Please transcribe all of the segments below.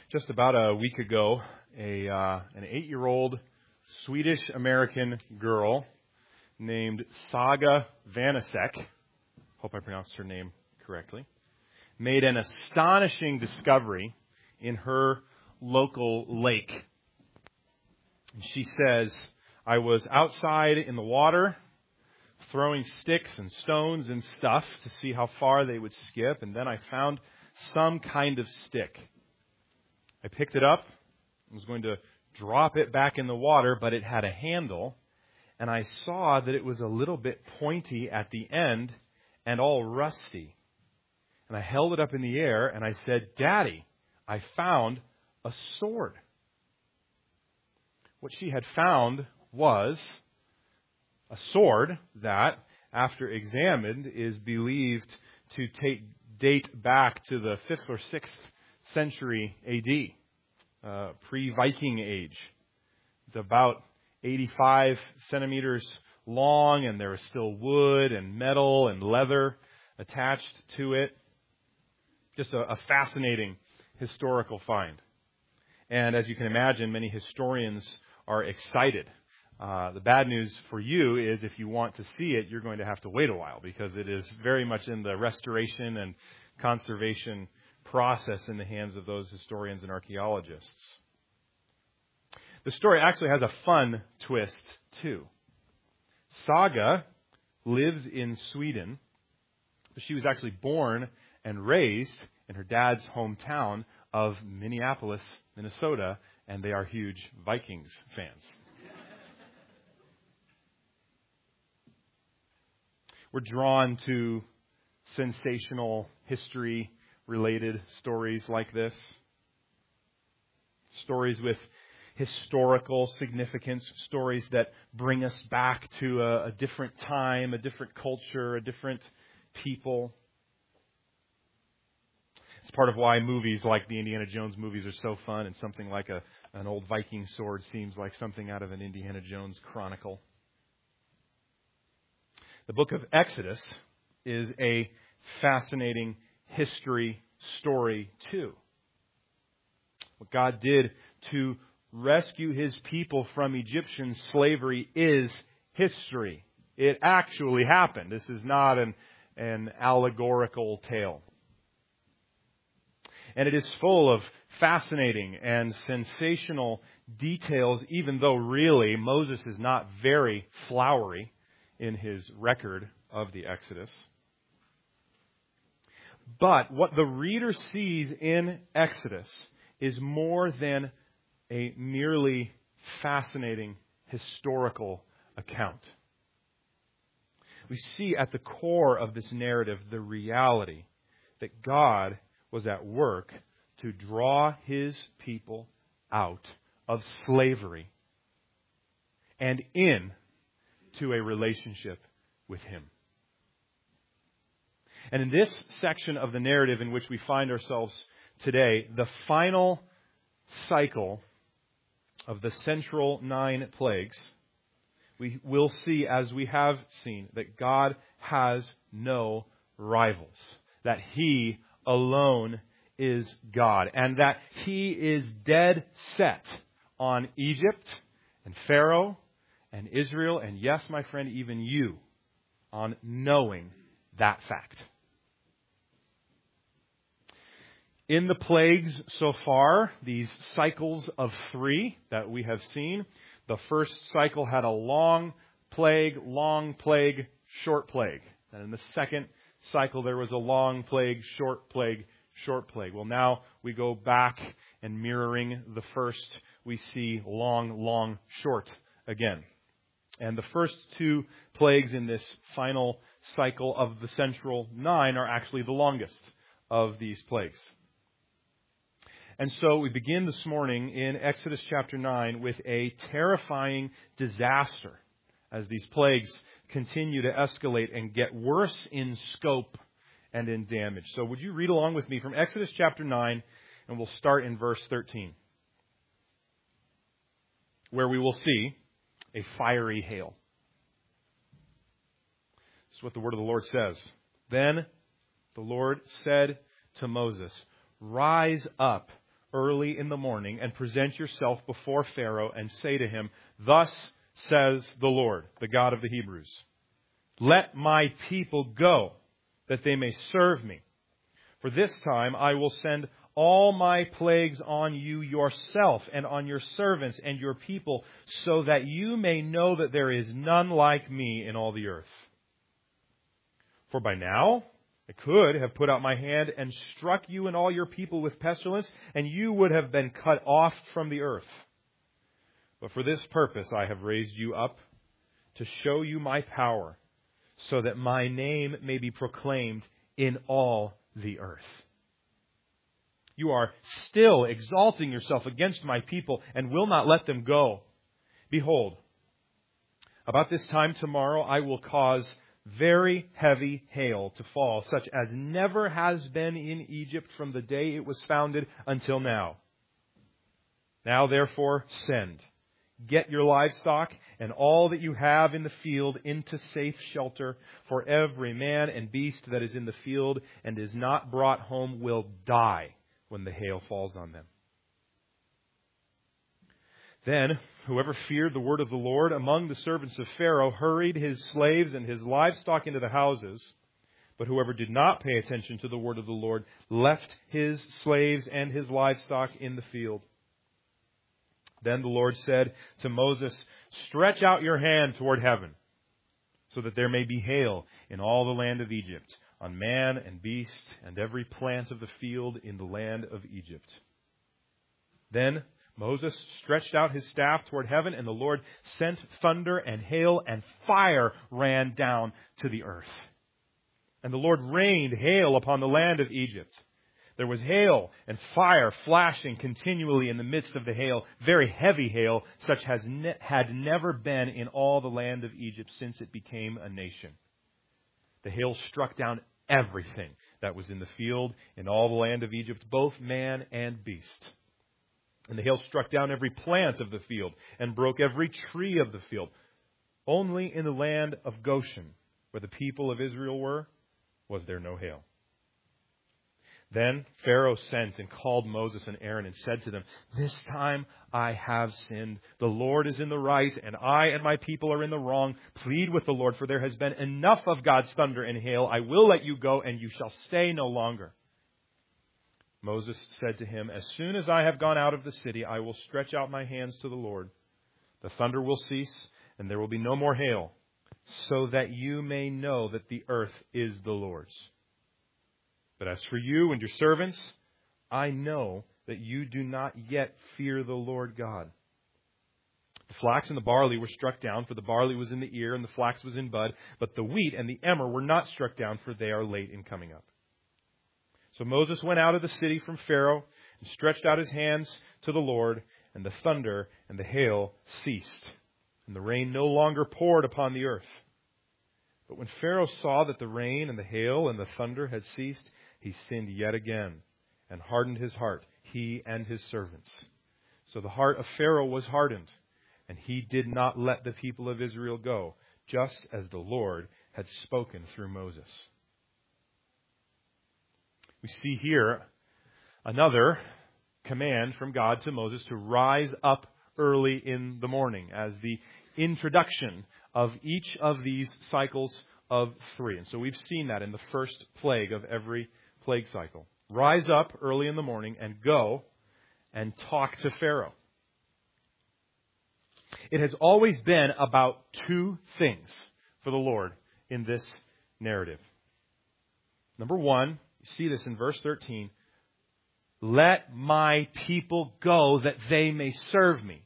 Just about a week ago, an 8-year-old Swedish-American girl named Saga Vanasek, hope I pronounced her name correctly, made an astonishing discovery in her local lake. And she says, I was outside in the water throwing sticks and stones and stuff to see how far they would skip, and then I found some kind of stick. I picked it up, was going to drop it back in the water, but it had a handle, and I saw that it was a little bit pointy at the end and all rusty. And I held it up in the air, and I said, Daddy, I found a sword. What she had found was a sword that, after examined, is believed to date back to the 5th or 6th century A.D., pre-Viking age. It's about 85 centimeters long, and there is still wood and metal and leather attached to it. Just a fascinating historical find. And as you can imagine, many historians are excited. The bad news for you is if you want to see it, you're going to have to wait a while because it is very much in the restoration and conservation process in the hands of those historians and archaeologists. The story actually has a fun twist, too. Saga lives in Sweden, but she was actually born and raised in her dad's hometown of Minneapolis, Minnesota, and they are huge Vikings fans. We're drawn to sensational history-related stories like this. Stories with historical significance, stories that bring us back to a different time, a different culture, a different people. It's part of why movies like the Indiana Jones movies are so fun, and something like an old Viking sword seems like something out of an Indiana Jones chronicle. The book of Exodus is a fascinating history story, too. What God did to rescue His people from Egyptian slavery is history. It actually happened. This is not an allegorical tale. And it is full of fascinating and sensational details, even though really Moses is not very flowery in his record of the Exodus. But what the reader sees in Exodus is more than a merely fascinating historical account. We see at the core of this narrative the reality that God was at work to draw His people out of slavery and into a relationship with Him. And in this section of the narrative in which we find ourselves today, the final cycle of the central 9 plagues, we will see, as we have seen, that God has no rivals, that He alone is God, and that He is dead set on Egypt and Pharaoh and Israel, and yes, my friend, even you, on knowing that fact. In the plagues so far, these cycles of 3 that we have seen, the first cycle had a long plague, short plague. And in the second cycle, there was a long plague, short plague, short plague. Well, now we go back and mirroring the first, we see long, short again. And the first 2 plagues in this final cycle of the central 9 are actually the longest of these plagues. And so we begin this morning in Exodus chapter 9 with a terrifying disaster as these plagues continue to escalate and get worse in scope and in damage. So would you read along with me from Exodus chapter 9, and we'll start in verse 13, where we will see a fiery hail. This is what the word of the Lord says. Then the Lord said to Moses, "Rise up early in the morning and present yourself before Pharaoh and say to him, 'Thus says the Lord, the God of the Hebrews, let my people go, that they may serve me. For this time I will send all my plagues on you yourself and on your servants and your people, so that you may know that there is none like me in all the earth. For by now I could have put out my hand and struck you and all your people with pestilence, and you would have been cut off from the earth. But for this purpose I have raised you up, to show you my power, so that my name may be proclaimed in all the earth. You are still exalting yourself against my people and will not let them go. Behold, about this time tomorrow I will cause very heavy hail to fall, such as never has been in Egypt from the day it was founded until now. Now therefore send. Get your livestock and all that you have in the field into safe shelter, for every man and beast that is in the field and is not brought home will die when the hail falls on them. Then whoever feared the word of the Lord among the servants of Pharaoh hurried his slaves and his livestock into the houses. But whoever did not pay attention to the word of the Lord left his slaves and his livestock in the field. Then the Lord said to Moses, "Stretch out your hand toward heaven, so that there may be hail in all the land of Egypt, on man and beast and every plant of the field in the land of Egypt." Then Moses stretched out his staff toward heaven, and the Lord sent thunder and hail, and fire ran down to the earth. And the Lord rained hail upon the land of Egypt. There was hail and fire flashing continually in the midst of the hail, very heavy hail, such as had never been in all the land of Egypt since it became a nation. The hail struck down everything that was in the field in all the land of Egypt, both man and beast. And the hail struck down every plant of the field and broke every tree of the field. Only in the land of Goshen, where the people of Israel were, was there no hail. Then Pharaoh sent and called Moses and Aaron and said to them, "This time I have sinned. The Lord is in the right, and I and my people are in the wrong. Plead with the Lord, for there has been enough of God's thunder and hail. I will let you go, and you shall stay no longer." Moses said to him, "As soon as I have gone out of the city, I will stretch out my hands to the Lord. The thunder will cease, and there will be no more hail, so that you may know that the earth is the Lord's. But as for you and your servants, I know that you do not yet fear the Lord God." The flax and the barley were struck down, for the barley was in the ear and the flax was in bud. But the wheat and the emmer were not struck down, for they are late in coming up. So Moses went out of the city from Pharaoh and stretched out his hands to the Lord, and the thunder and the hail ceased, and the rain no longer poured upon the earth. But when Pharaoh saw that the rain and the hail and the thunder had ceased, he sinned yet again and hardened his heart, he and his servants. So the heart of Pharaoh was hardened, and he did not let the people of Israel go, just as the Lord had spoken through Moses. We see here another command from God to Moses to rise up early in the morning as the introduction of each of these cycles of 3. And so we've seen that in the first plague of every plague cycle. Rise up early in the morning and go and talk to Pharaoh. It has always been about two things for the Lord in this narrative. Number one, you see this in verse 13. Let my people go that they may serve me.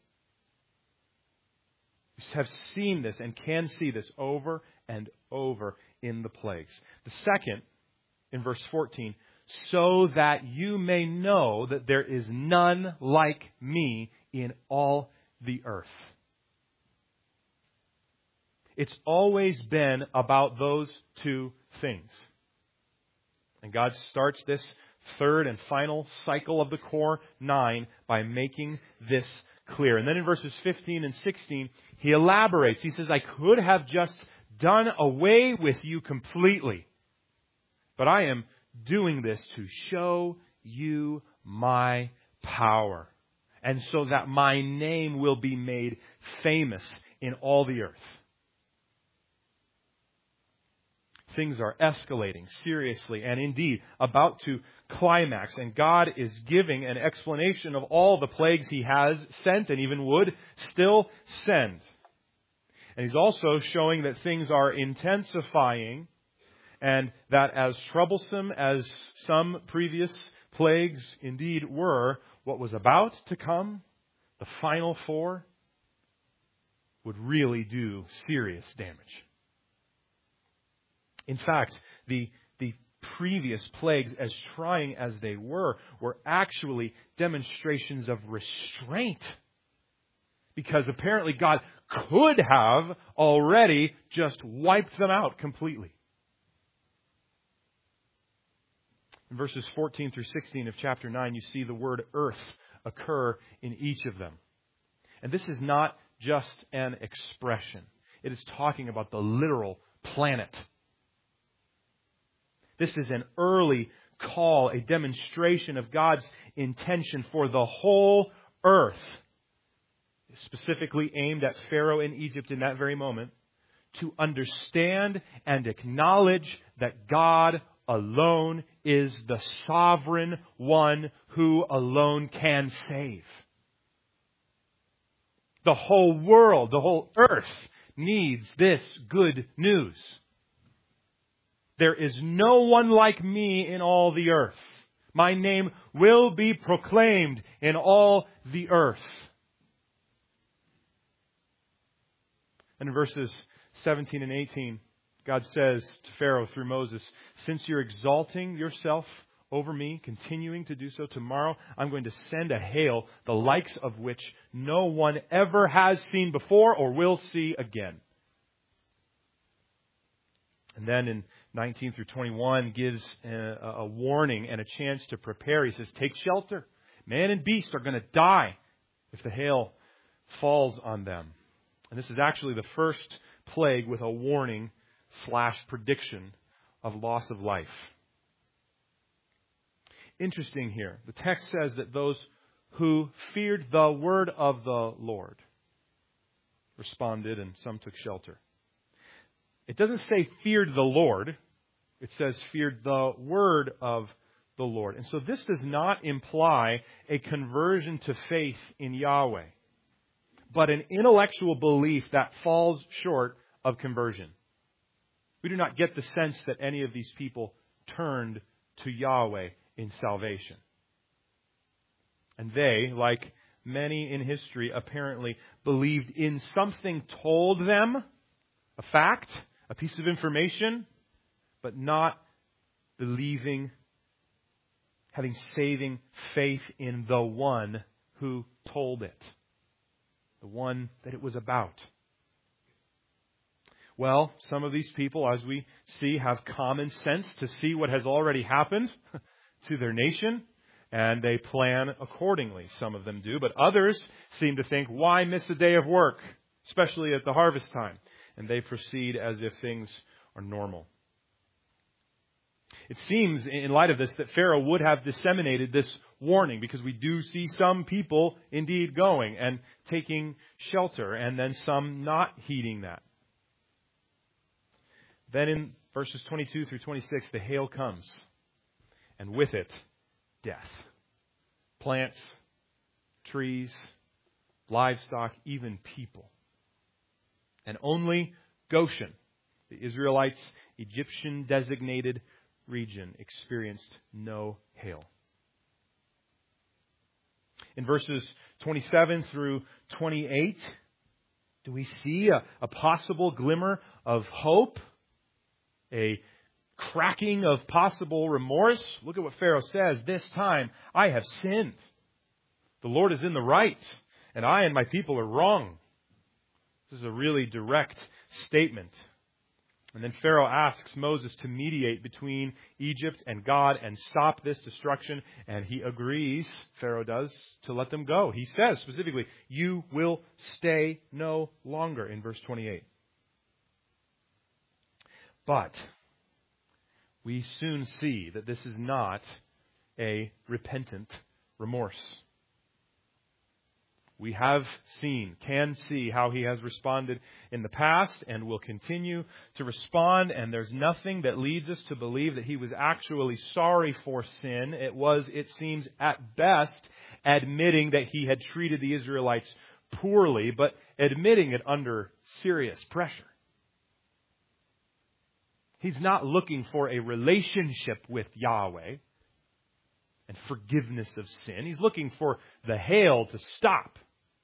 We have seen this and can see this over and over in the plagues. The second, in verse 14, so that you may know that there is none like me in all the earth. It's always been about those two things. And God starts this third and final cycle of the core 9 by making this clear. And then in verses 15 and 16, he elaborates. He says, I could have just done away with you completely, but I am doing this to show you my power, and so that my name will be made famous in all the earth. Things are escalating seriously and indeed about to climax, and God is giving an explanation of all the plagues He has sent and even would still send. And He's also showing that things are intensifying, and that as troublesome as some previous plagues indeed were, what was about to come, the final four, would really do serious damage. In fact, the previous plagues, as trying as they were actually demonstrations of restraint. Because apparently God could have already just wiped them out completely. In verses 14 through 16 of chapter 9, you see the word earth occur in each of them. And this is not just an expression. It is talking about the literal planet. This is an early call, a demonstration of God's intention for the whole earth, specifically aimed at Pharaoh in Egypt in that very moment, to understand and acknowledge that God alone is the sovereign one who alone can save. The whole world, the whole earth needs this good news. There is no one like me in all the earth. My name will be proclaimed in all the earth. And in verses 17 and 18, God says to Pharaoh through Moses, since you're exalting yourself over me, continuing to do so, tomorrow I'm going to send a hail, the likes of which no one ever has seen before or will see again. And then in 19 through 21 gives a warning and a chance to prepare. He says, take shelter. Man and beast are going to die if the hail falls on them. And this is actually the first plague with a warning / prediction of loss of life. Interesting here. The text says that those who feared the word of the Lord responded, and some took shelter. It doesn't say feared the Lord. It says feared the word of the Lord. And so this does not imply a conversion to faith in Yahweh, but an intellectual belief that falls short of conversion. We do not get the sense that any of these people turned to Yahweh in salvation. And they, like many in history, apparently believed in something told them, a fact, a piece of information, but not believing, having saving faith in the one who told it, the one that it was about. Well, some of these people, as we see, have common sense to see what has already happened to their nation, and they plan accordingly. Some of them do, but others seem to think, why miss a day of work, especially at the harvest time? And they proceed as if things are normal. It seems, in light of this, that Pharaoh would have disseminated this warning, because we do see some people indeed going and taking shelter, and then some not heeding that. Then in verses 22 through 26, the hail comes, and with it, death. Plants, trees, livestock, even people. And only Goshen, the Israelites' Egyptian-designated region, experienced no hail. In verses 27 through 28, do we see a possible glimmer of hope? A cracking of possible remorse? Look at what Pharaoh says. This time I have sinned. The Lord is in the right, and I and my people are wrong. This is a really direct statement. And then Pharaoh asks Moses to mediate between Egypt and God and stop this destruction. And he agrees, Pharaoh does, to let them go. He says specifically, you will stay no longer, in verse 28. But we soon see that this is not a repentant remorse. We have can see how he has responded in the past and will continue to respond. And there's nothing that leads us to believe that he was actually sorry for sin. It was, it seems, at best, admitting that he had treated the Israelites poorly, but admitting it under serious pressure. He's not looking for a relationship with Yahweh and forgiveness of sin. He's looking for the hail to stop.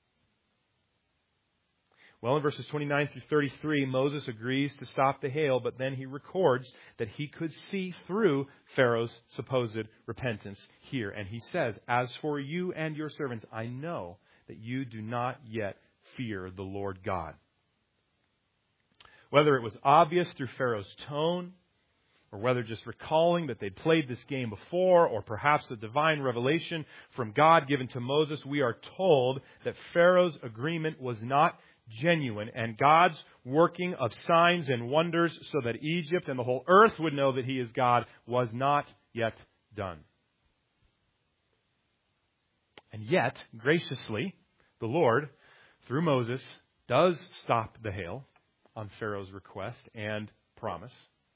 Well, in verses 29 through 33, Moses agrees to stop the hail, but then he records that he could see through Pharaoh's supposed repentance here. And he says, "As for you and your servants, I know that you do not yet fear the Lord God." Whether it was obvious through Pharaoh's tone, or whether just recalling that they'd played this game before, or perhaps a divine revelation from God given to Moses, we are told that Pharaoh's agreement was not genuine, and God's working of signs and wonders so that Egypt and the whole earth would know that He is God was not yet done. And yet, graciously, the Lord, through Moses, does stop the hail on Pharaoh's request and promise.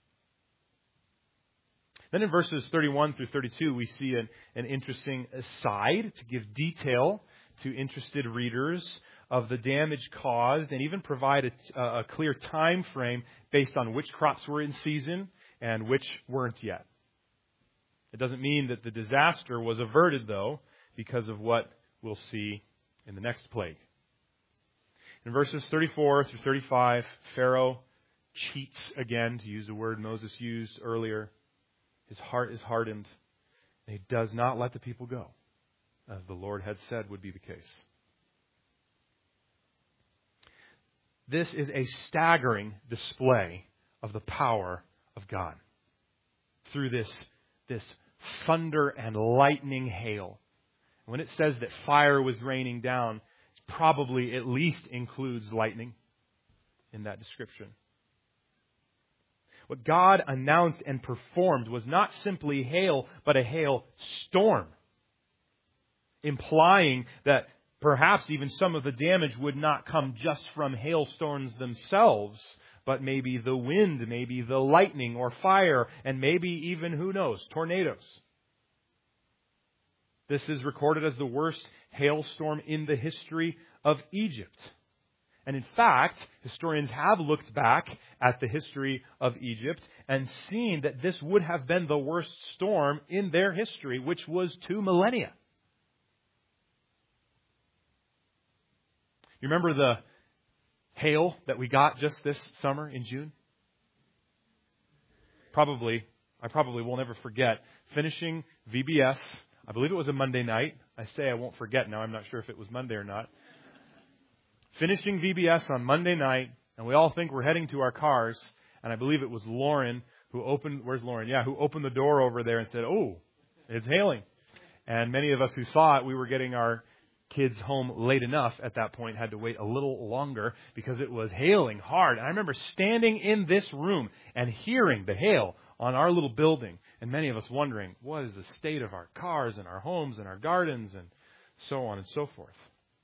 Then in verses 31 through 32, we see an interesting aside to give detail to interested readers of the damage caused and even provide a clear time frame based on which crops were in season and which weren't yet. It doesn't mean that the disaster was averted, though, because of what we'll see in the next plague. In verses 34 through 35, Pharaoh cheats again, to use the word Moses used earlier. His heart is hardened, and he does not let the people go, as the Lord had said would be the case. This is a staggering display of the power of God through this thunder and lightning hail. When it says that fire was raining down, it probably at least includes lightning in that description. What God announced and performed was not simply hail, but a hail storm, implying that perhaps even some of the damage would not come just from hailstones themselves, but maybe the wind, maybe the lightning or fire, and maybe even, who knows, tornadoes. This is recorded as the worst hailstorm in the history of Egypt. And in fact, historians have looked back at the history of Egypt and seen that this would have been the worst storm in their history, which was 2 millennia. You remember the hail that we got just this summer in June? I probably will never forget finishing VBS. I believe it was a Monday night. I say I won't forget now. I'm not sure if it was Monday or not. Finishing VBS on Monday night, and we all think we're heading to our cars. And I believe it was Lauren who opened, where's Lauren? Yeah, who opened the door over there and said, "Oh, it's hailing." And many of us who saw it, we were getting our kids home late enough at that point, had to wait a little longer because it was hailing hard. And I remember standing in this room and hearing the hail on our little building, and many of us wondering, what is the state of our cars and our homes and our gardens and so on and so forth.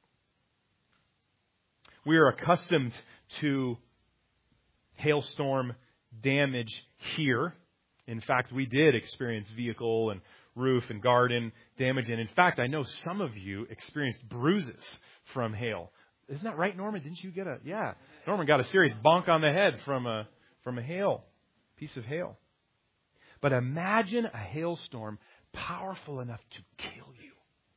We are accustomed to hailstorm damage here. In fact, we did experience vehicle and roof and garden damage. And in fact, I know some of you experienced bruises from hail. Isn't that right, Norman? Didn't you get yeah. Norman got a serious bonk on the head from a piece of hail. But imagine a hailstorm powerful enough to kill you.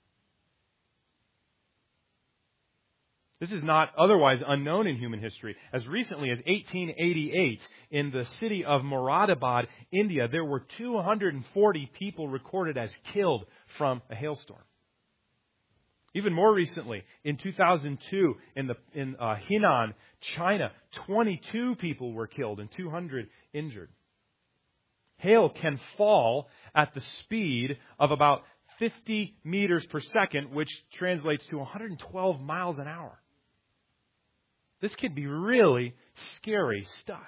This is not otherwise unknown in human history. As recently as 1888, in the city of Moradabad, India, there were 240 people recorded as killed from a hailstorm. Even more recently, in 2002, in Henan, China, 22 people were killed and 200 injured. Hail can fall at the speed of about 50 meters per second, which translates to 112 miles an hour. This could be really scary stuff.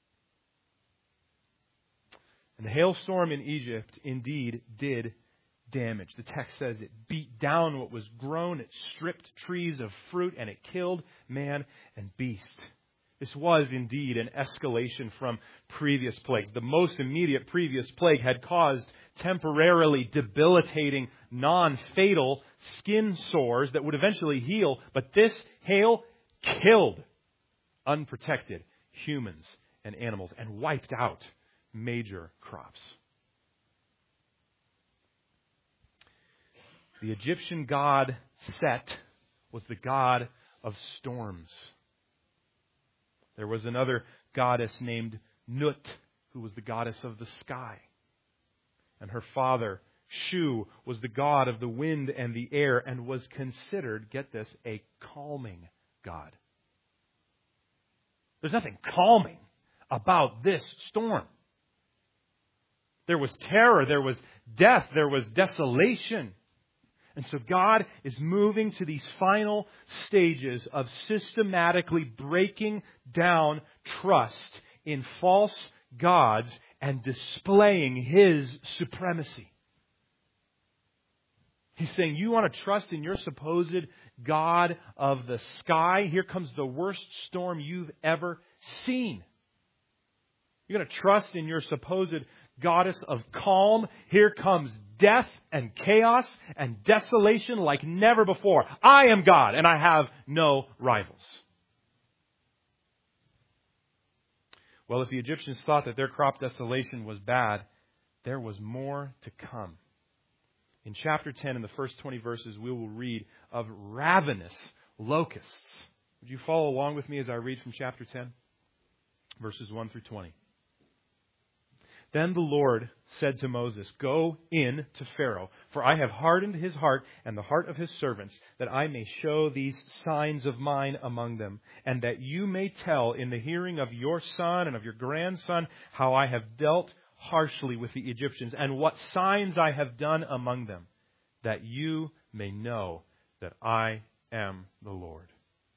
And the hailstorm in Egypt indeed did damage. The text says it beat down what was grown, it stripped trees of fruit, and it killed man and beast. This was indeed an escalation from previous plagues. The most immediate previous plague had caused temporarily debilitating, non-fatal skin sores that would eventually heal, but this hail killed unprotected humans and animals and wiped out major crops. The Egyptian god Set was the god of storms. There was another goddess named Nut, who was the goddess of the sky. And her father, Shu, was the god of the wind and the air and was considered, get this, a calming god. There's nothing calming about this storm. There was terror, there was death, there was desolation. And so God is moving to these final stages of systematically breaking down trust in false gods and displaying His supremacy. He's saying, you want to trust in your supposed God of the sky? Here comes the worst storm you've ever seen. You're going to trust in your supposed goddess of calm? Here comes death and chaos and desolation like never before. I am God and I have no rivals. Well, if the Egyptians thought that their crop desolation was bad, there was more to come. In chapter 10, in the first 20 verses, we will read of ravenous locusts. Would you follow along with me as I read from chapter 10, verses 1 through 20? Then the Lord said to Moses, "Go in to Pharaoh, for I have hardened his heart and the heart of his servants, that I may show these signs of mine among them, and that you may tell in the hearing of your son and of your grandson how I have dealt harshly with the Egyptians, and what signs I have done among them, that you may know that I am the Lord."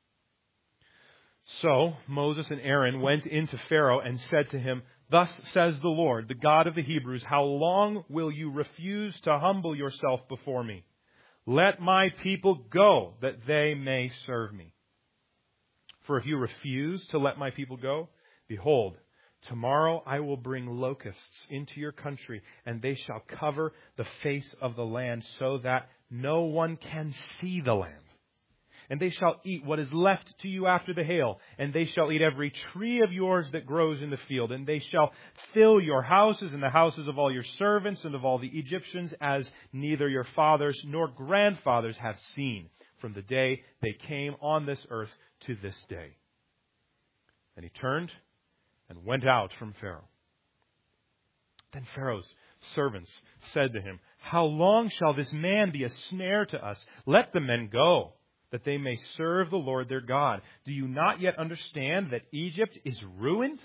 So Moses and Aaron went into Pharaoh and said to him, "Thus says the Lord, the God of the Hebrews, how long will you refuse to humble yourself before me? Let my people go, that they may serve me. For if you refuse to let my people go, behold, tomorrow I will bring locusts into your country, and they shall cover the face of the land, so that no one can see the land. And they shall eat what is left to you after the hail, and they shall eat every tree of yours that grows in the field, and they shall fill your houses and the houses of all your servants and of all the Egyptians, as neither your fathers nor grandfathers have seen, from the day they came on this earth to this day." And he turned and went out from Pharaoh. Then Pharaoh's servants said to him, "How long shall this man be a snare to us? Let the men go, that they may serve the Lord their God. Do you not yet understand that Egypt is ruined?"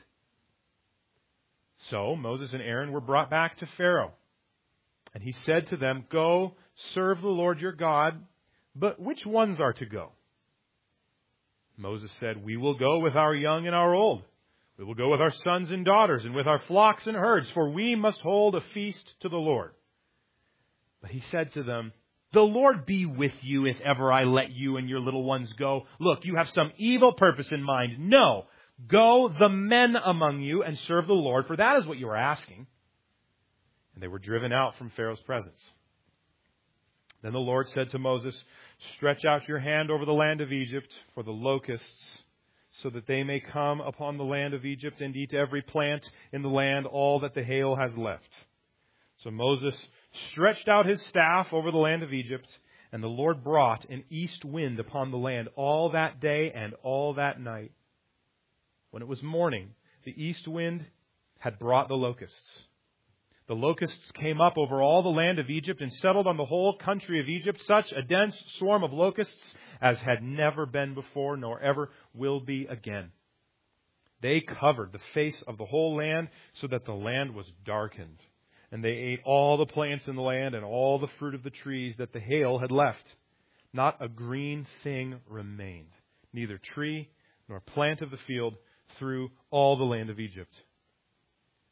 So Moses and Aaron were brought back to Pharaoh. And he said to them, "Go, serve the Lord your God, but which ones are to go?" Moses said, "We will go with our young and our old. We will go with our sons and daughters and with our flocks and herds, for we must hold a feast to the Lord." But he said to them, "The Lord be with you if ever I let you and your little ones go. Look, you have some evil purpose in mind. No, go the men among you and serve the Lord, for that is what you are asking." And they were driven out from Pharaoh's presence. Then the Lord said to Moses, "Stretch out your hand over the land of Egypt for the locusts, so that they may come upon the land of Egypt and eat every plant in the land, all that the hail has left." So Moses stretched out his staff over the land of Egypt, and the Lord brought an east wind upon the land all that day and all that night. When it was morning, the east wind had brought the locusts. The locusts came up over all the land of Egypt and settled on the whole country of Egypt, such a dense swarm of locusts as had never been before, nor ever will be again. They covered the face of the whole land, so that the land was darkened. And they ate all the plants in the land and all the fruit of the trees that the hail had left. Not a green thing remained, neither tree nor plant of the field, through all the land of Egypt.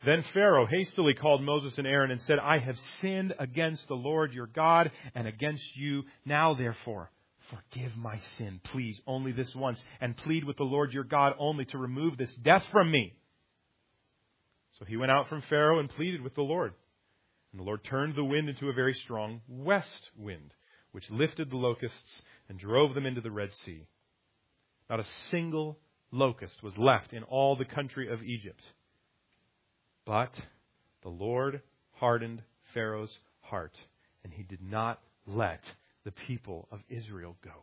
Then Pharaoh hastily called Moses and Aaron and said, I have sinned against the Lord your God and against you. Now, therefore, forgive my sin, please, only this once, and plead with the Lord your God only to remove this death from me. So he went out from Pharaoh and pleaded with the Lord. And the Lord turned the wind into a very strong west wind, which lifted the locusts and drove them into the Red Sea. Not a single locust was left in all the country of Egypt. But the Lord hardened Pharaoh's heart, and he did not let the people of Israel go.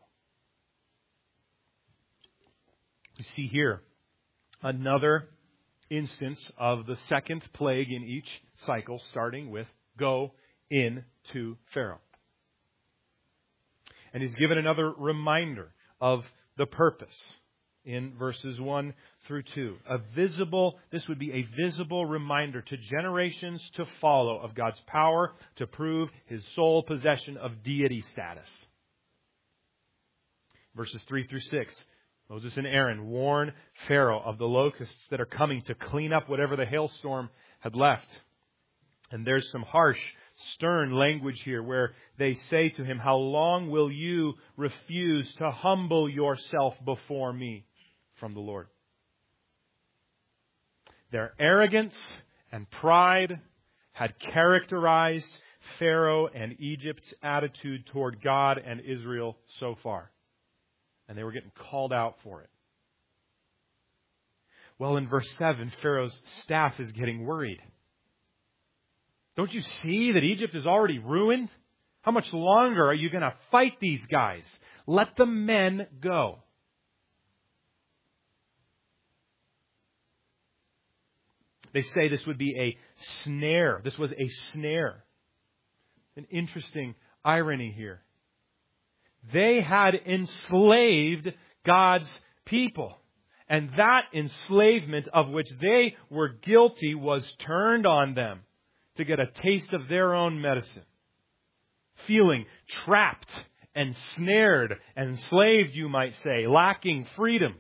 We see here another instance of the second plague in each cycle, starting with go in to Pharaoh. And he's given another reminder of the purpose in verses 1 through 2. This would be a visible reminder to generations to follow of God's power to prove His sole possession of deity status. Verses 3 through 6. Moses and Aaron warn Pharaoh of the locusts that are coming to clean up whatever the hailstorm had left. And there's some harsh, stern language here where they say to him, how long will you refuse to humble yourself before me? From the Lord. Their arrogance and pride had characterized Pharaoh and Egypt's attitude toward God and Israel so far. And they were getting called out for it. Well, in verse 7, Pharaoh's staff is getting worried. Don't you see that Egypt is already ruined? How much longer are you going to fight these guys? Let the men go. They say this would be a snare. This was a snare. An interesting irony here. They had enslaved God's people. And that enslavement of which they were guilty was turned on them to get a taste of their own medicine. Feeling trapped and snared, enslaved, you might say, lacking freedom.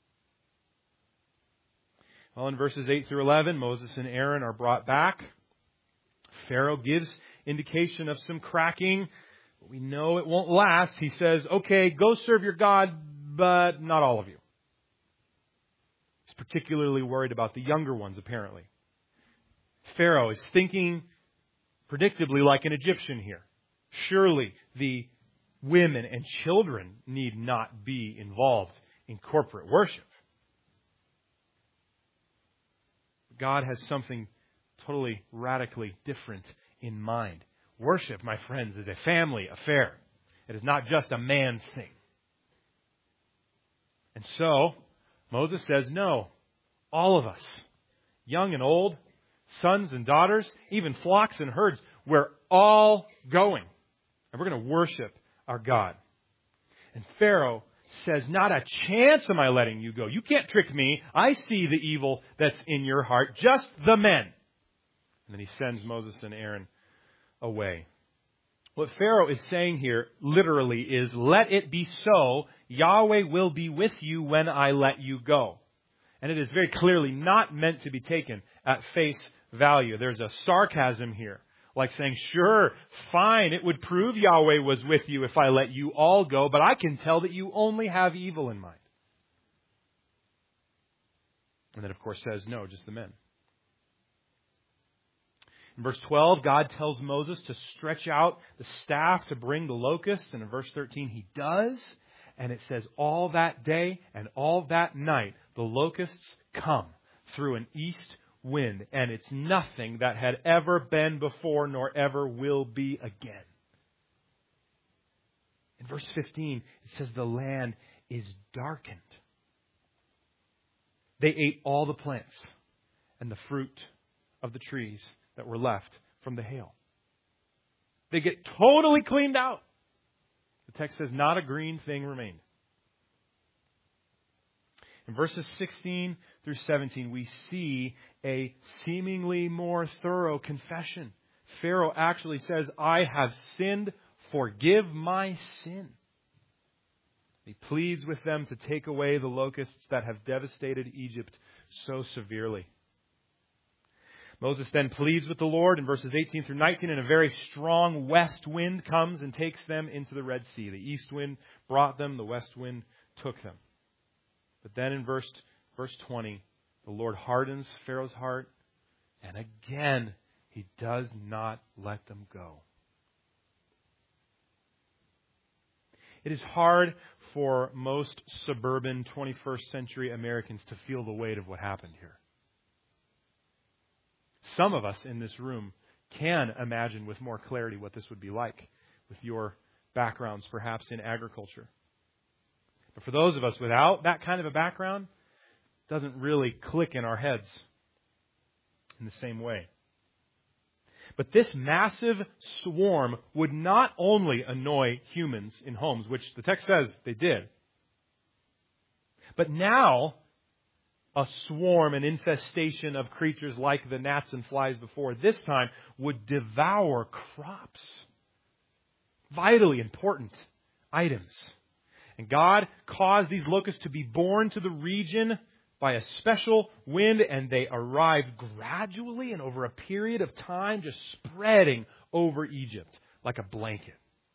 Well, in verses 8 through 11, Moses and Aaron are brought back. Pharaoh gives indication of some cracking. But we know it won't last. He says, okay, go serve your God, but not all of you. He's particularly worried about the younger ones, apparently. Pharaoh is thinking predictably like an Egyptian here. Surely the women and children need not be involved in corporate worship. God has something totally radically different in mind. Worship, my friends, is a family affair. It is not just a man's thing. And so, Moses says, no, all of us, young and old, sons and daughters, even flocks and herds, we're all going. And we're going to worship our God. And Pharaoh says, not a chance am I letting you go. You can't trick me. I see the evil that's in your heart. Just the men. And then he sends Moses and Aaron away. What Pharaoh is saying here literally is, let it be so. Yahweh will be with you when I let you go. And it is very clearly not meant to be taken at face value. There's a sarcasm here. Like saying, sure, fine, it would prove Yahweh was with you if I let you all go, but I can tell that you only have evil in mind. And then, of course, says, no, just the men. In verse 12, God tells Moses to stretch out the staff to bring the locusts. And in verse 13, he does. And it says, all that day and all that night, the locusts come through an east wind, and it's nothing that had ever been before nor ever will be again. In verse 15, it says the land is darkened. They ate all the plants and the fruit of the trees that were left from the hail. They get totally cleaned out. The text says not a green thing remained. In verses 16 through 17, we see a seemingly more thorough confession. Pharaoh actually says, I have sinned, forgive my sin. He pleads with them to take away the locusts that have devastated Egypt so severely. Moses then pleads with the Lord in verses 18 through 19, and a very strong west wind comes and takes them into the Red Sea. The east wind brought them, the west wind took them. But then in verse 20, the Lord hardens Pharaoh's heart, and again, He does not let them go. It is hard for most suburban 21st century Americans to feel the weight of what happened here. Some of us in this room can imagine with more clarity what this would be like with your backgrounds, perhaps in agriculture. But for those of us without that kind of a background, it doesn't really click in our heads in the same way. But this massive swarm would not only annoy humans in homes, which the text says they did, but now a swarm, an infestation of creatures like the gnats and flies before, this time would devour crops. Vitally important items. And God caused these locusts to be borne to the region by a special wind, and they arrived gradually and over a period of time, just spreading over Egypt like a blanket.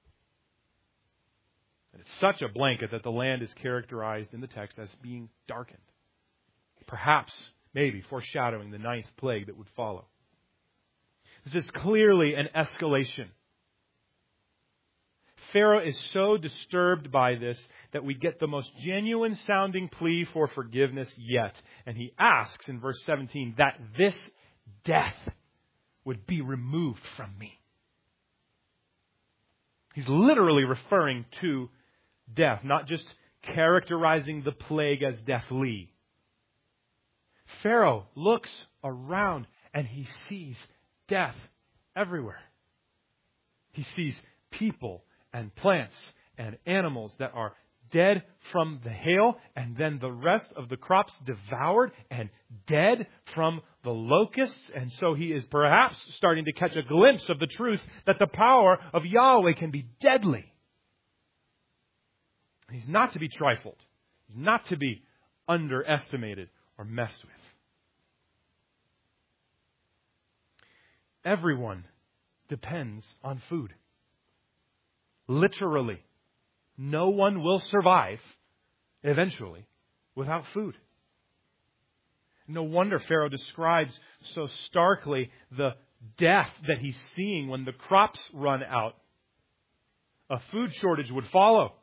And it's such a blanket that the land is characterized in the text as being darkened. Perhaps, maybe, foreshadowing the 9th plague that would follow. This is clearly an escalation. Pharaoh is so disturbed by this that we get the most genuine sounding plea for forgiveness yet. And he asks in verse 17 that this death would be removed from me. He's literally referring to death, not just characterizing the plague as deathly. Pharaoh looks around and he sees death everywhere. He sees people and plants and animals that are dead from the hail, and then the rest of the crops devoured and dead from the locusts. And so he is perhaps starting to catch a glimpse of the truth that the power of Yahweh can be deadly. He's not to be trifled. He's not to be underestimated or messed with. Everyone depends on food. Literally. No one will survive, eventually, without food. No wonder Pharaoh describes so starkly the death that he's seeing when the crops run out. A food shortage would follow.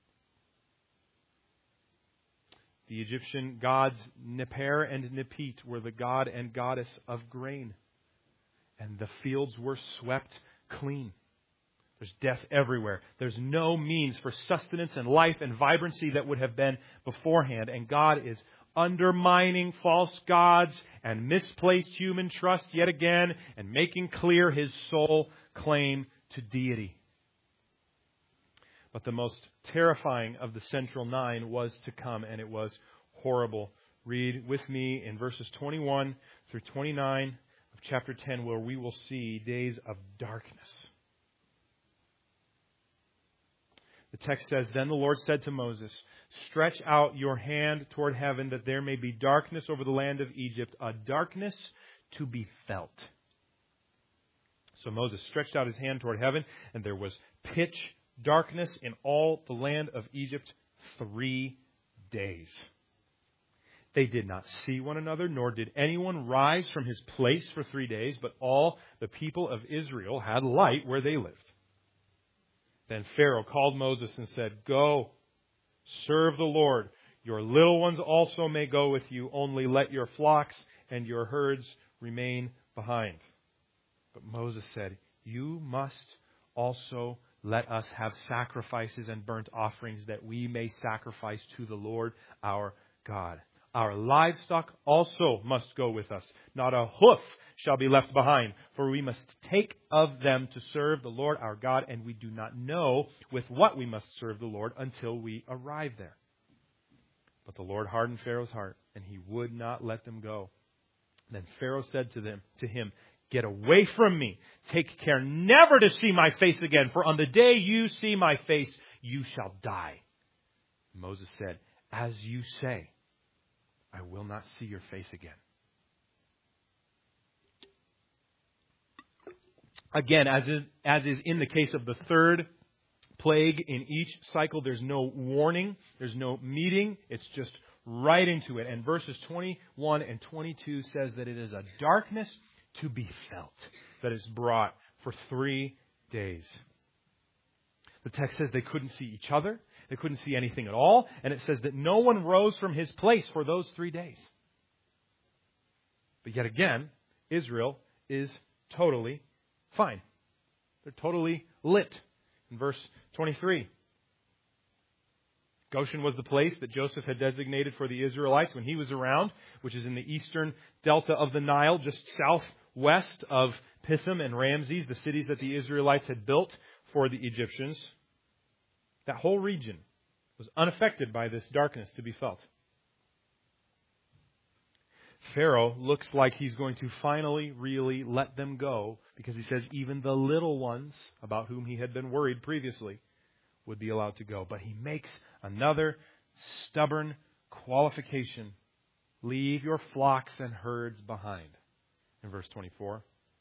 The Egyptian gods Niper and Nipit were the god and goddess of grain. And the fields were swept clean. There's death everywhere. There's no means for sustenance and life and vibrancy that would have been beforehand. And God is undermining false gods and misplaced human trust yet again and making clear His sole claim to deity. But the most terrifying of the central 9 was to come, and it was horrible. Read with me in verses 21 through 29 of chapter 10, where we will see days of darkness. The text says, "Then the Lord said to Moses, stretch out your hand toward heaven, that there may be darkness over the land of Egypt, a darkness to be felt." So Moses stretched out his hand toward heaven, and there was pitch darkness in all the land of Egypt 3 days. They did not see one another, nor did anyone rise from his place for 3 days, but all the people of Israel had light where they lived. Then Pharaoh called Moses and said, "Go, serve the Lord. Your little ones also may go with you. Only let your flocks and your herds remain behind." But Moses said, "You must also let us have sacrifices and burnt offerings, that we may sacrifice to the Lord our God. Our livestock also must go with us. Not a hoof shall be left behind, for we must take of them to serve the Lord our God, and we do not know with what we must serve the Lord until we arrive there." But the Lord hardened Pharaoh's heart, and he would not let them go. Then Pharaoh said to him, "Get away from me. Take care never to see my face again, for on the day you see my face, you shall die." Moses said, "As you say, I will not see your face again." Again, as is in the case of the third plague in each cycle, there's no warning, there's no meeting, it's just right into it. And verses 21 and 22 says that it is a darkness to be felt that is brought for 3 days. The text says they couldn't see each other, they couldn't see anything at all, and it says that no one rose from his place for those 3 days. But yet again, Israel is totally fine. They're totally lit. In verse 23, Goshen was the place that Joseph had designated for the Israelites when he was around, which is in the eastern delta of the Nile, just southwest of Pithom and Ramses, the cities that the Israelites had built for the Egyptians. That whole region was unaffected by this darkness to be felt. Pharaoh looks like he's going to finally really let them go, because he says even the little ones about whom he had been worried previously would be allowed to go. But he makes another stubborn qualification. Leave your flocks and herds behind. In verse 24.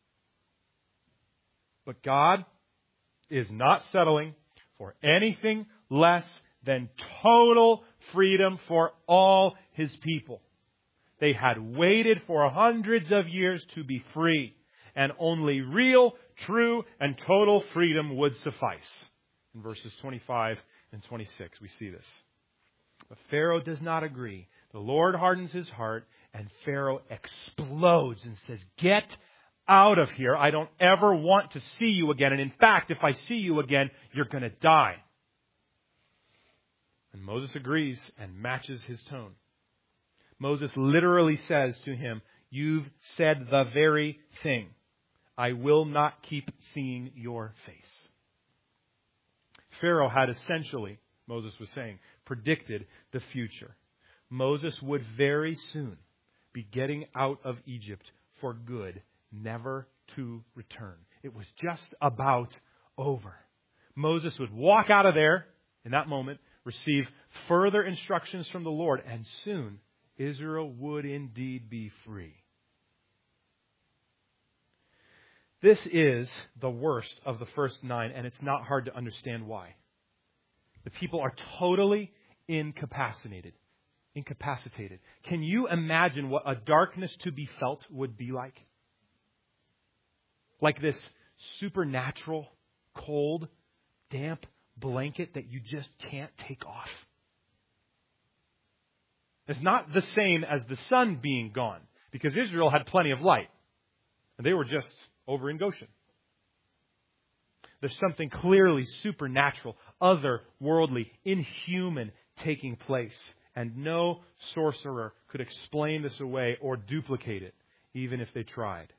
But God is not settling for anything less than total freedom for all His people. They had waited for hundreds of years to be free, and only real, true, and total freedom would suffice. In verses 25 and 26, we see this. But Pharaoh does not agree. The Lord hardens his heart, and Pharaoh explodes and says, "Get out of here. I don't ever want to see you again. And in fact, if I see you again, you're going to die." And Moses agrees and matches his tone. Moses literally says to him, "You've said the very thing. I will not keep seeing your face." Pharaoh had essentially, Moses was saying, predicted the future. Moses would very soon be getting out of Egypt for good, never to return. It was just about over. Moses would walk out of there in that moment, receive further instructions from the Lord, and soon Israel would indeed be free. This is the worst of the first 9, and it's not hard to understand why. The people are totally incapacitated. Can you imagine what a darkness to be felt would be like? Like this supernatural, cold, damp blanket that you just can't take off. It's not the same as the sun being gone, because Israel had plenty of light, and they were just over in Goshen. There's something clearly supernatural, otherworldly, inhuman taking place, and no sorcerer could explain this away or duplicate it, even if they tried.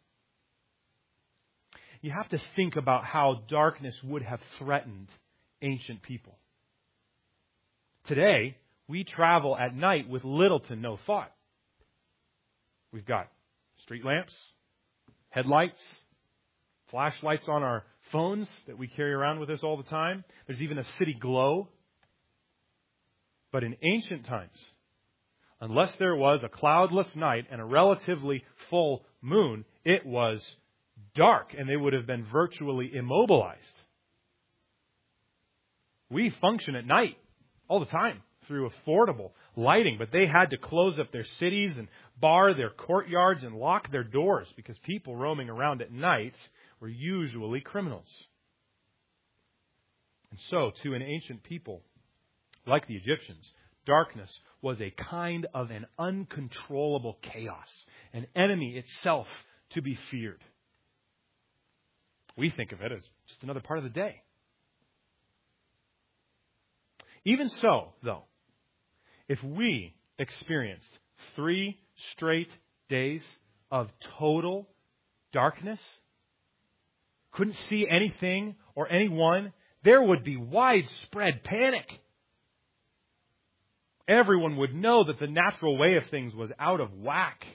You have to think about how darkness would have threatened ancient people. Today, we travel at night with little to no thought. We've got street lamps, headlights, flashlights on our phones that we carry around with us all the time. There's even a city glow. But in ancient times, unless there was a cloudless night and a relatively full moon, it was dark, and they would have been virtually immobilized. We function at night all the time through affordable lighting, but they had to close up their cities and bar their courtyards and lock their doors because people roaming around at night were usually criminals. And so, to an ancient people like the Egyptians, darkness was a kind of an uncontrollable chaos, an enemy itself to be feared. We think of it as just another part of the day. Even so, though, if we experienced 3 straight days of total darkness, couldn't see anything or anyone, there would be widespread panic. Everyone would know that the natural way of things was out of whack.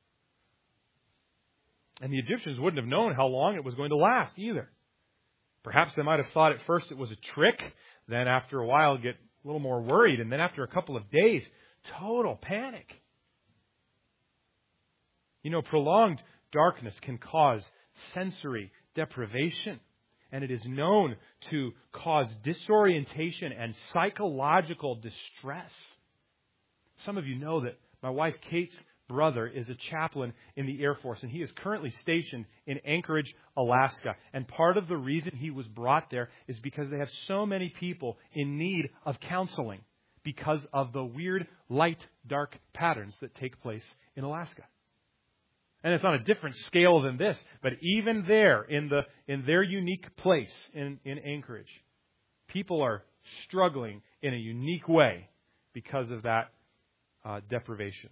And the Egyptians wouldn't have known how long it was going to last either. Perhaps they might have thought at first it was a trick, then after a while get a little more worried, and then after a couple of days, total panic. You know, prolonged darkness can cause sensory deprivation. And it is known to cause disorientation and psychological distress. Some of you know that my wife Kate's brother is a chaplain in the Air Force, and he is currently stationed in Anchorage, Alaska. And part of the reason he was brought there is because they have so many people in need of counseling because of the weird light-dark patterns that take place in Alaska. And it's on a different scale than this, but even there, in their unique place in Anchorage, people are struggling in a unique way because of that deprivation.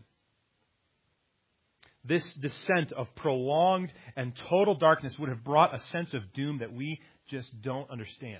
This descent of prolonged and total darkness would have brought a sense of doom that we just don't understand.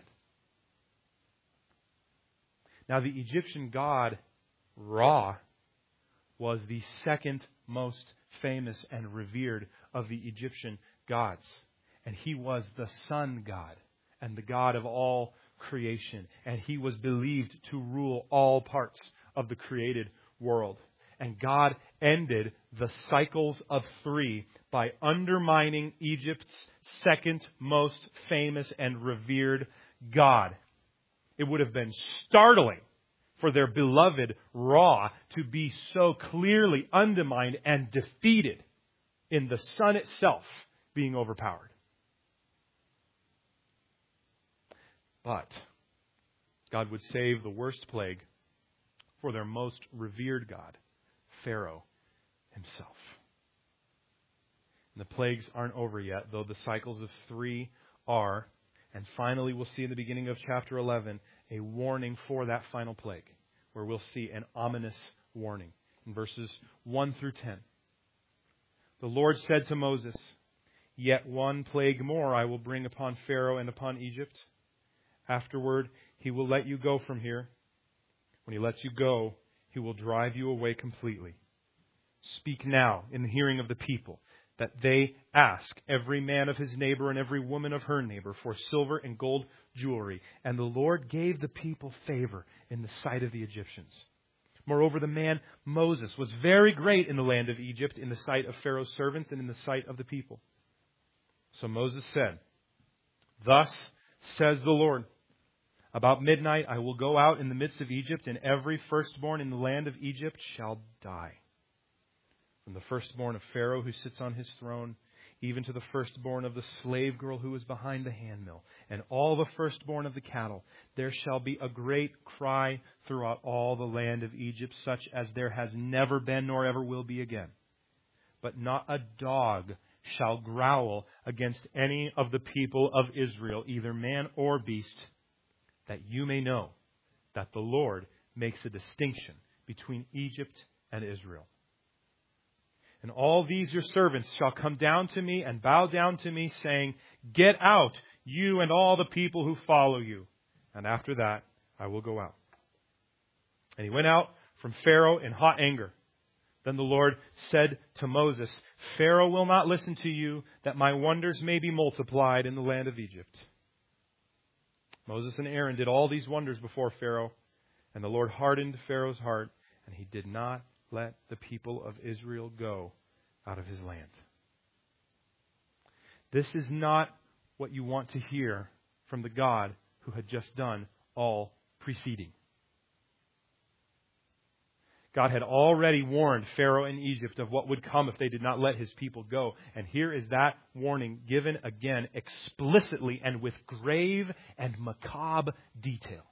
Now, the Egyptian god Ra was the second most famous and revered of the Egyptian gods. And he was the sun god and the god of all creation. And he was believed to rule all parts of the created world. And God ended the cycles of three by undermining Egypt's second most famous and revered god. It would have been startling for their beloved Ra to be so clearly undermined and defeated in the sun itself being overpowered. But God would save the worst plague for their most revered God, Pharaoh himself. And the plagues aren't over yet, though the cycles of three are. And finally, we'll see in the beginning of chapter 11 a warning for that final plague, where we'll see an ominous warning in verses 1 through 10. The Lord said to Moses, "Yet one plague more I will bring upon Pharaoh and upon Egypt. Afterward, he will let you go from here. When he lets you go, he will drive you away completely. Speak now in the hearing of the people, that they ask every man of his neighbor and every woman of her neighbor for silver and gold jewelry." And the Lord gave the people favor in the sight of the Egyptians. Moreover, the man Moses was very great in the land of Egypt, in the sight of Pharaoh's servants and in the sight of the people. So Moses said, "Thus says the Lord, about midnight I will go out in the midst of Egypt, and every firstborn in the land of Egypt shall die. From the firstborn of Pharaoh who sits on his throne, even to the firstborn of the slave girl who is behind the handmill, and all the firstborn of the cattle, there shall be a great cry throughout all the land of Egypt, such as there has never been nor ever will be again. But not a dog shall growl against any of the people of Israel, either man or beast, that you may know that the Lord makes a distinction between Egypt and Israel. And all these your servants shall come down to me and bow down to me, saying, 'Get out, you and all the people who follow you.' And after that, I will go out." And he went out from Pharaoh in hot anger. Then the Lord said to Moses, "Pharaoh will not listen to you, that my wonders may be multiplied in the land of Egypt." Moses and Aaron did all these wonders before Pharaoh, and the Lord hardened Pharaoh's heart, and he did not let the people of Israel go out of his land. This is not what you want to hear from the God who had just done all preceding. God had already warned Pharaoh and Egypt of what would come if they did not let his people go. And here is that warning given again explicitly and with grave and macabre detail.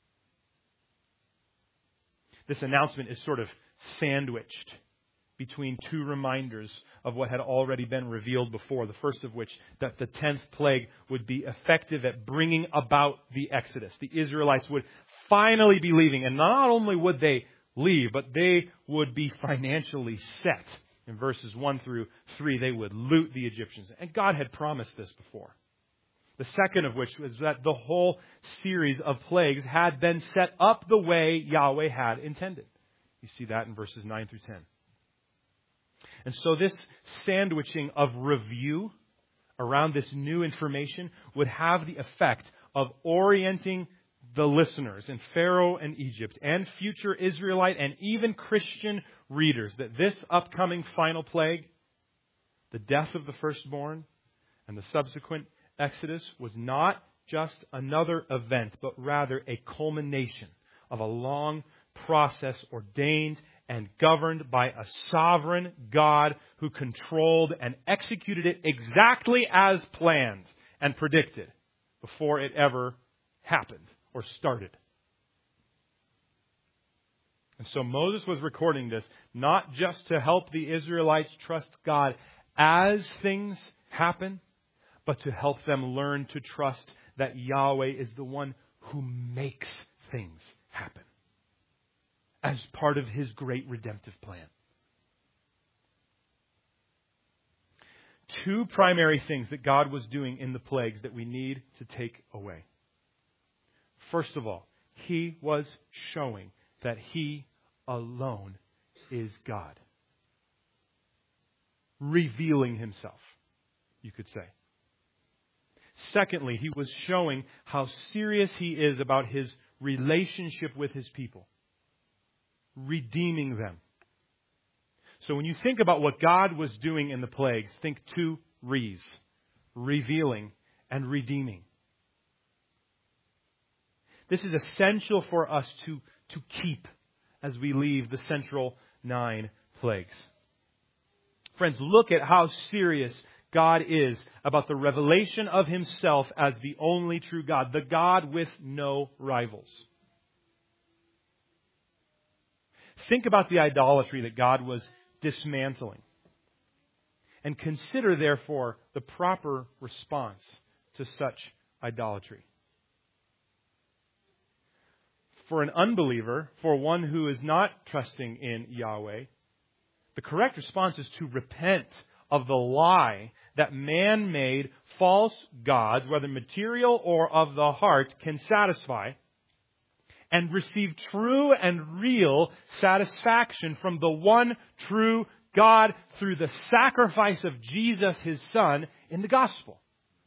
This announcement is sort of sandwiched between two reminders of what had already been revealed before. The first of which, that the 10th plague would be effective at bringing about the Exodus. The Israelites would finally be leaving. And not only would they leave, but they would be financially set. In verses 1 through 3, they would loot the Egyptians. And God had promised this before. The second of which was that the whole series of plagues had been set up the way Yahweh had intended. You see that in verses 9 through 10. And so this sandwiching of review around this new information would have the effect of orienting the listeners in Pharaoh and Egypt and future Israelite and even Christian readers that this upcoming final plague, the death of the firstborn and the subsequent Exodus was not just another event, but rather a culmination of a long process ordained and governed by a sovereign God who controlled and executed it exactly as planned and predicted before it ever happened or started. And so Moses was recording this not just to help the Israelites trust God as things happen, but to help them learn to trust that Yahweh is the one who makes things happen as part of His great redemptive plan. Two primary things that God was doing in the plagues that we need to take away. First of all, He was showing that He alone is God. Revealing Himself, you could say. Secondly, He was showing how serious He is about His relationship with His people. Redeeming them. So when you think about what God was doing in the plagues, think two re's. Revealing and redeeming. This is essential for us to keep as we leave the central 9 plagues. Friends, look at how serious God is about the revelation of Himself as the only true God, the God with no rivals. Think about the idolatry that God was dismantling. And consider, therefore, the proper response to such idolatry. For an unbeliever, for one who is not trusting in Yahweh, the correct response is to repent of the lie that man-made false gods, whether material or of the heart, can satisfy, and receive true and real satisfaction from the one true God through the sacrifice of Jesus, His Son, in the gospel.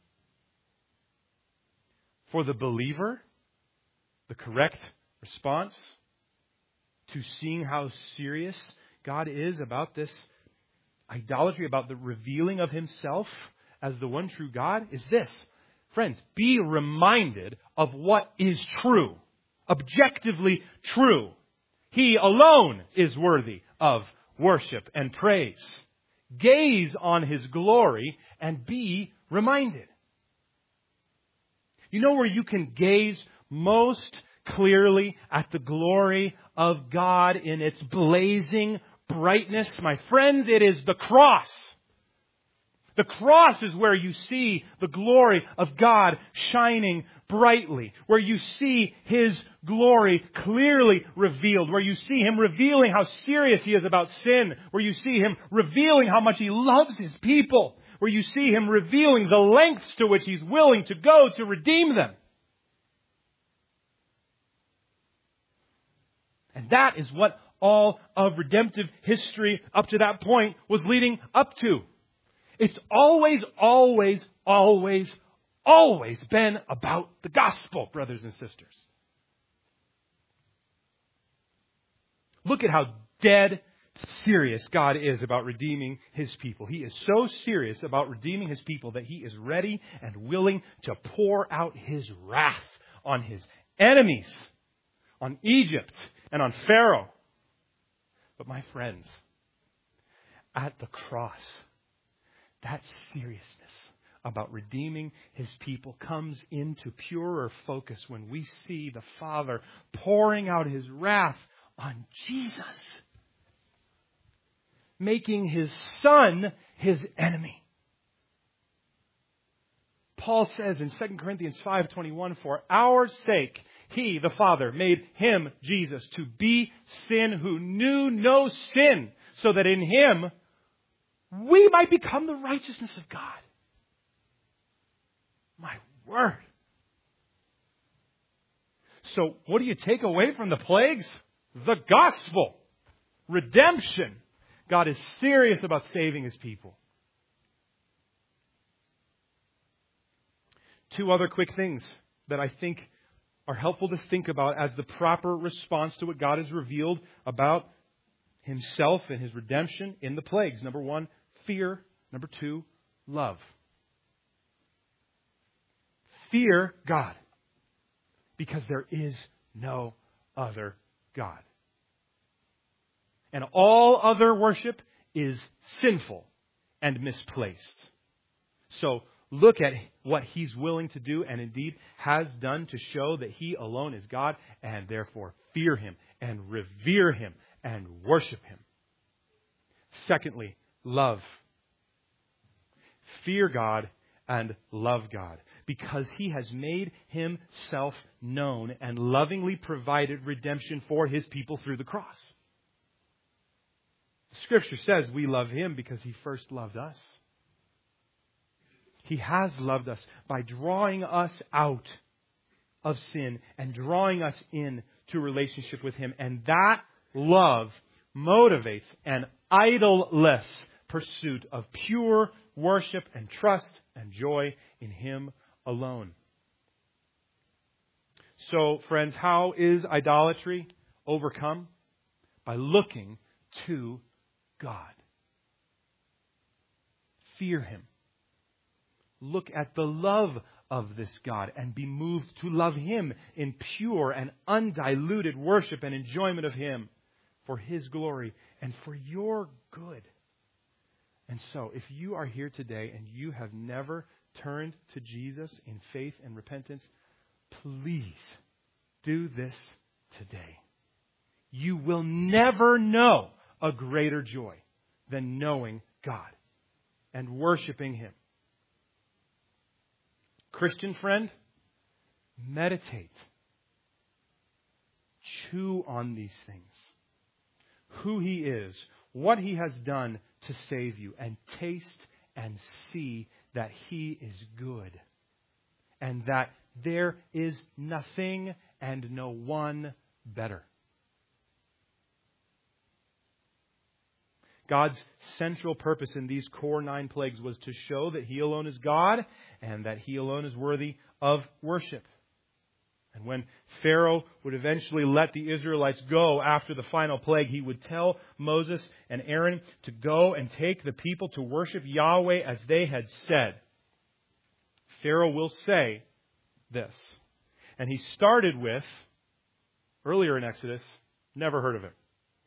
For the believer, the correct response to seeing how serious God is about this idolatry, about the revealing of Himself as the one true God, is this. Friends, be reminded of what is true. Objectively true. He alone is worthy of worship and praise. Gaze on His glory and be reminded. You know where you can gaze most clearly at the glory of God in its blazing brightness? My friends, it is the cross. The cross is where you see the glory of God shining brightly, where you see His glory clearly revealed, where you see Him revealing how serious He is about sin, where you see Him revealing how much He loves His people, where you see Him revealing the lengths to which He's willing to go to redeem them. And that is what all of redemptive history up to that point was leading up to. It's always been about the gospel, brothers and sisters. Look at how dead serious God is about redeeming His people. He is so serious about redeeming His people that He is ready and willing to pour out His wrath on His enemies, on Egypt and on Pharaoh. But my friends, at the cross, that seriousness about redeeming His people comes into purer focus when we see the Father pouring out His wrath on Jesus, making His Son His enemy. Paul says in 2 Corinthians 5:21, for our sake He, the Father, made Him, Jesus, to be sin who knew no sin, so that in Him we might become the righteousness of God. My word. So what do you take away from the plagues? The gospel. Redemption. God is serious about saving His people. Two other quick things that I think are helpful to think about as the proper response to what God has revealed about Himself and His redemption in the plagues. Number one, fear. Number two, love. Fear God, because there is no other God. And all other worship is sinful and misplaced. So look at what He's willing to do and indeed has done to show that He alone is God, and therefore fear Him and revere Him and worship Him. Secondly, love. Fear God and love God, because He has made Himself known and lovingly provided redemption for His people through the cross. Scripture says we love Him because He first loved us. He has loved us by drawing us out of sin and drawing us into relationship with Him. And that love motivates an idolless pursuit of pure worship and trust and joy in Him alone. So, friends, how is idolatry overcome? By looking to God. Fear Him. Look at the love of this God and be moved to love Him in pure and undiluted worship and enjoyment of Him for His glory and for your good. And so, if you are here today and you have never turned to Jesus in faith and repentance, please do this today. You will never know a greater joy than knowing God and worshiping Him. Christian friend, meditate. Chew on these things. Who He is, what He has done to save you, and taste and see that He is good, and that there is nothing and no one better. God's central purpose in these core 9 plagues was to show that He alone is God and that He alone is worthy of worship. And when Pharaoh would eventually let the Israelites go after the final plague, he would tell Moses and Aaron to go and take the people to worship Yahweh as they had said. Pharaoh will say this. And he started with, earlier in Exodus, never heard of it.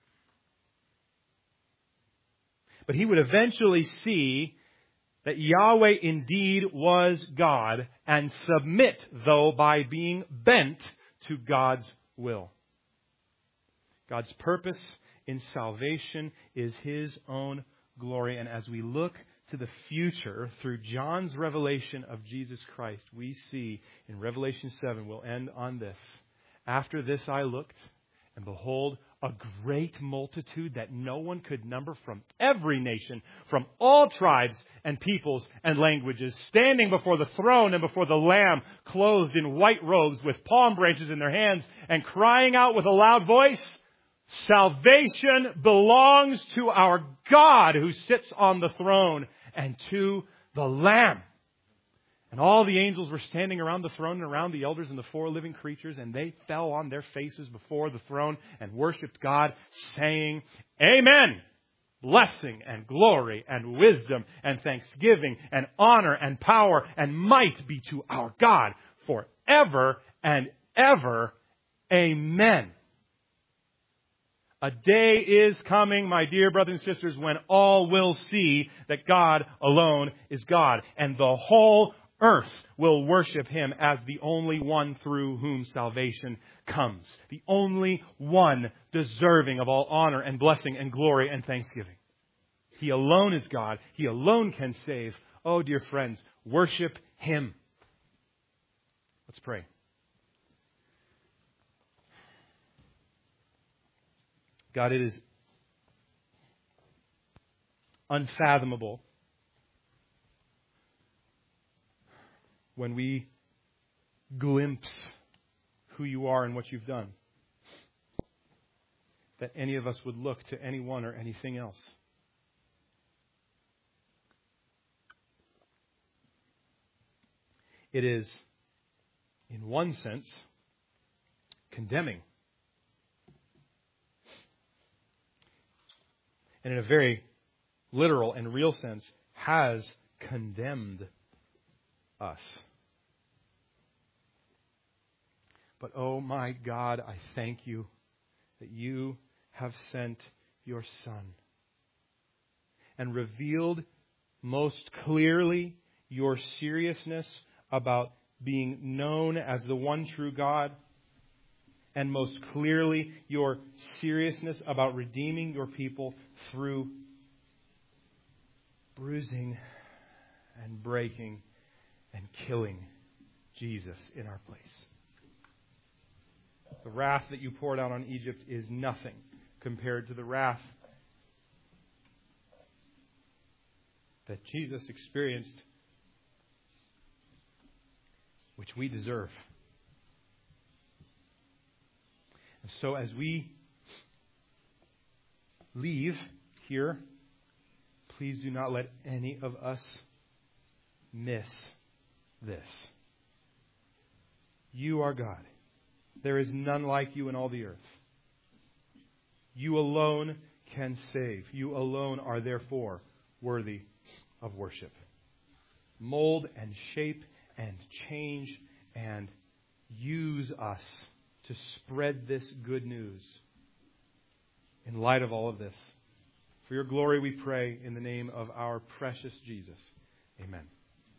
But he would eventually see that Yahweh indeed was God and submit, though, by being bent to God's will. God's purpose in salvation is His own glory. And as we look to the future through John's revelation of Jesus Christ, we see in Revelation 7, we'll end on this. After this I looked, and behold, a great multitude that no one could number from every nation, from all tribes and peoples and languages, standing before the throne and before the Lamb, clothed in white robes with palm branches in their hands, and crying out with a loud voice, "Salvation belongs to our God who sits on the throne and to the Lamb." And all the angels were standing around the throne and around the elders and the 4 living creatures, and they fell on their faces before the throne and worshipped God, saying, "Amen! Blessing and glory and wisdom and thanksgiving and honor and power and might be to our God forever and ever. Amen." A day is coming, my dear brothers and sisters, when all will see that God alone is God, and the whole earth will worship Him as the only one through whom salvation comes. The only one deserving of all honor and blessing and glory and thanksgiving. He alone is God. He alone can save. Oh, dear friends, worship Him. Let's pray. God, it is unfathomable when we glimpse who You are and what You've done, that any of us would look to anyone or anything else. It is, in one sense, condemning. And in a very literal and real sense, has condemned us. But oh my God, I thank you that you have sent your Son and revealed most clearly your seriousness about being known as the one true God, and most clearly your seriousness about redeeming your people through bruising and breaking and killing Jesus in our place. The wrath that you poured out on Egypt is nothing compared to the wrath that Jesus experienced, which we deserve. And so as we leave here, please do not let any of us miss this. You are God. There is none like you in all the earth. You alone can save. You alone are therefore worthy of worship. Mold and shape and change and use us to spread this good news in light of all of this. For your glory we pray in the name of our precious Jesus. Amen.